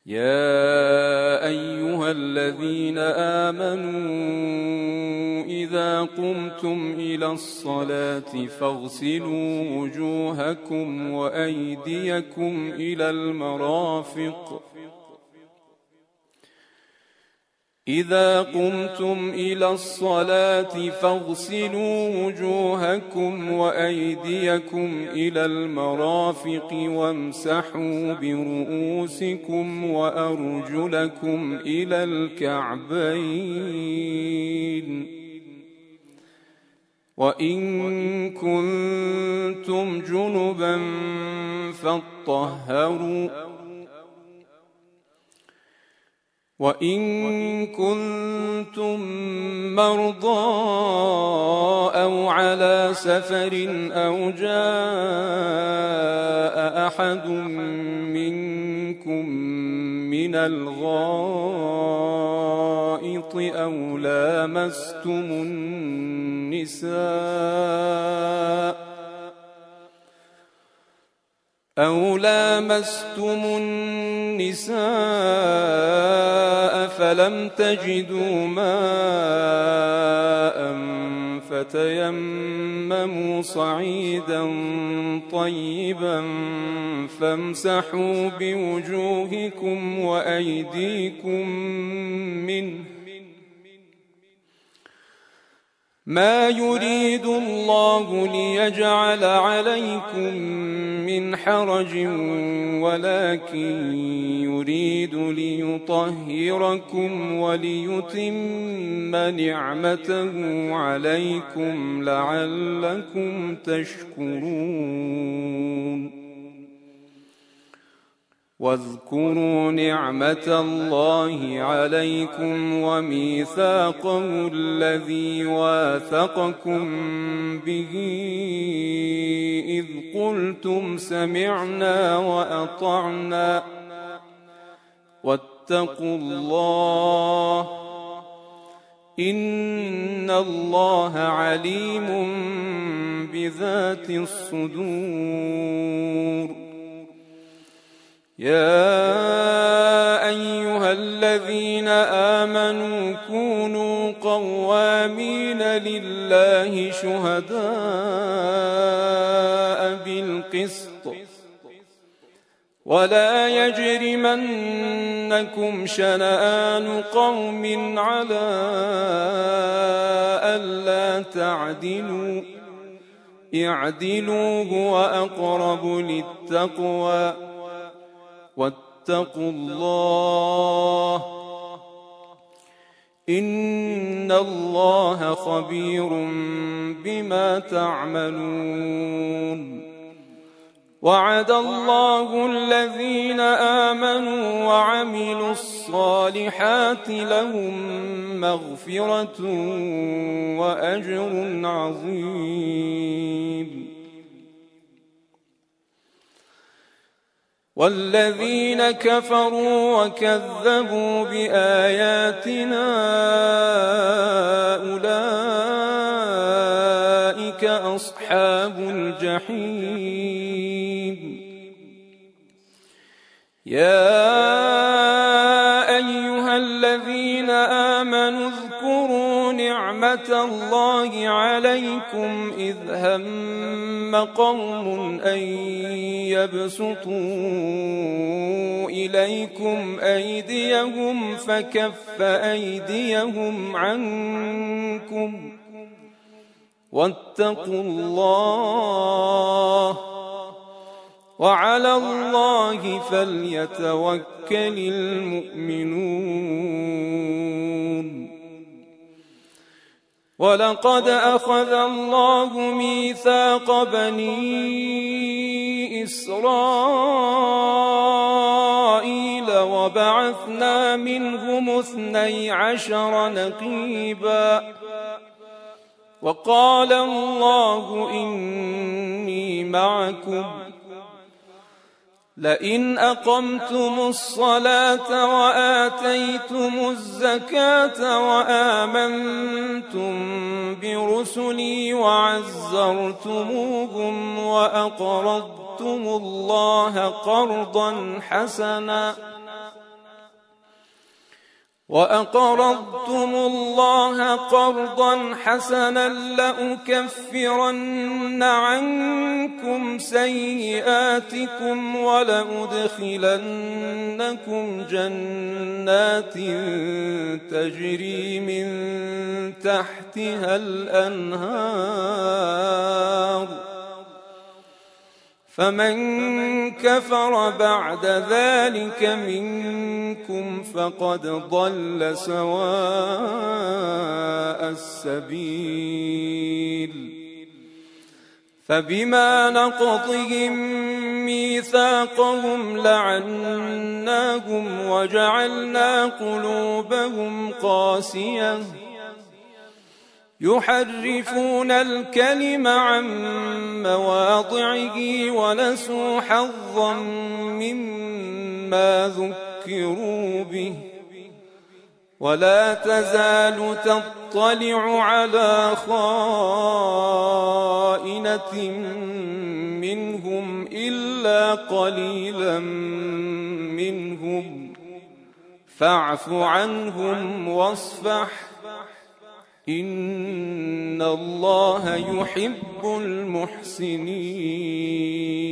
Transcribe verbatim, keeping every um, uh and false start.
يا أيها الذين آمنوا إذا قمتم إلى الصلاة فاغسلوا وجوهكم وأيديكم إلى المرافق إذا قمتم إلى الصلاة فاغسلوا وجوهكم وأيديكم إلى المرافق وامسحوا برؤوسكم وأرجلكم إلى الكعبين وإن كنتم جنبا فاطهروا وإن كنتم مرضى أو على سفر أو جاء أحد منكم من الغائط أو لامستم النساء أو لامستم النساء فلم تجدوا ماء فتيمموا صعيدا طيبا فامسحوا بوجوهكم وأيديكم منه ما يريد الله ليجعل عليكم من حرج ولكن يريد ليطهركم وليتم نعمته عليكم لعلكم تشكرون واذكروا نعمة الله عليكم وميثاقه الذي واثقكم به إذ قلتم سمعنا وأطعنا واتقوا الله إن الله عليم بذات الصدور يا أيها الذين آمنوا كونوا قوامين لله شهداء بالقسط ولا يجرمنكم شنآن قوم على ألا تعدلوا اعدلوا هو أقرب للتقوى واتقوا الله إن الله خبير بما تعملون وعد الله الذين آمنوا وعملوا الصالحات لهم مغفرة وأجر عظيم والذين كفروا وكذبوا بآياتنا أولئك أصحاب الجحيم يا أيها الذين آمنوا اذكروا نعمة الله عليكم إذ هم قوم أن يبسطوا إليكم أيديهم فكف أيديهم عنكم واتقوا الله وعلى الله فليتوكل المؤمنون ولقد أخذ الله ميثاق بني إسرائيل وبعثنا منهم اثني عشر نقيبا وقال الله إني معكم لئن أقمتم الصلاة وآتيتم الزكاة وآمنتم برسلي وعزرتموهم وأقرضتم الله قرضا حسنا وأقرضتم الله قرضا حسنا لأكفرن عنكم سيئاتكم ولأدخلنكم جنات تجري من تحتها الأنهار فمن كفر بعد ذلك منكم فقد ضل سواء السبيل فبما نقضهم ميثاقهم لعناهم وجعلنا قلوبهم قاسية يحرفون الكلم عن مواضعه ونسوا حظا مما ذكروا به ولا تزال تطلع على خائنة منهم إلا قليلا منهم فاعف عنهم واصفح إن الله يحب المحسنين.